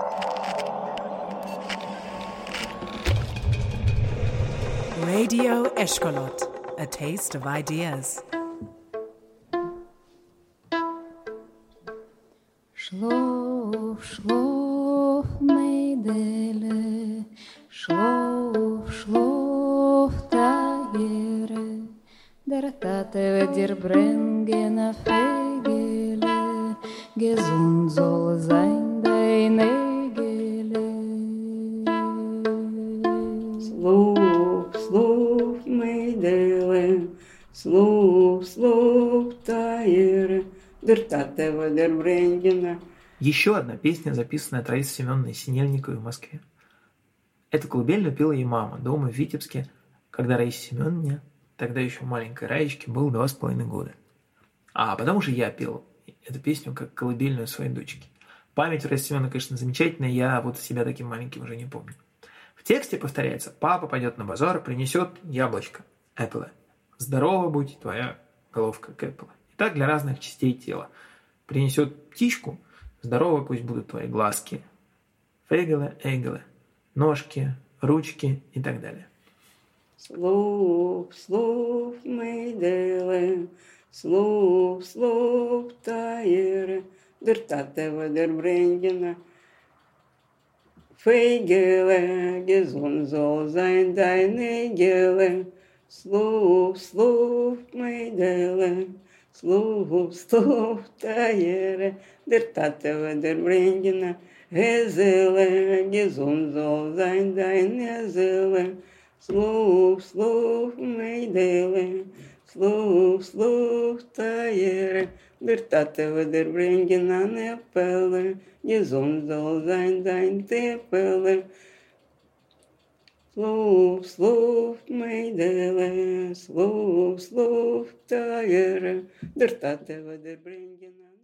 Radio Eshkolot, a taste of ideas. Schlaf, schlaf, Meidele, schlaf, schlaf, Tagere, der Tate wird dir bringen a Fegele, gesund soll sein deine Gele. Слух, слух, Meidele, слух, слух, Tagere, der Tate wird dir bringen. Еще одна песня, записанная Таисией Семеновной Синельниковой в Москве. Эту колыбельную пела ей мама дома в Витебске, когда Раисе Семеновне, тогда еще маленькой Раечке, было 2,5 года. А потом уже я пел эту песню как колыбельную своей дочке. Память у Раисы Семеновны, конечно, замечательная, я вот себя таким маленьким уже не помню. В тексте повторяется: «Папа пойдет на базар, принесет яблочко, эппле. Здорово будь твоя головка к эппле». И так для разных частей тела. Принесет птичку, здорово пусть будут твои глазки, фегеле, эгеле, ножки, ручки и так далее. Слух, слух, Meidele, слух, слух, Tagere, der Tate wird dir bringen. Fegele, gesund soll sein deine Gele. Слух, слух, Meidele, слух, слух, Tagere, der Tate wird dir bringen. Esele, gesund soll sein deine Seele. Слух, слух, Meidele, слух, слух, Tagere, der Tate wird dir bringen an Eppele, gesund soll sein dein Teppele. Слух, слух, Meidele, слух, слух, Tagere, der Tate wird dir bringen an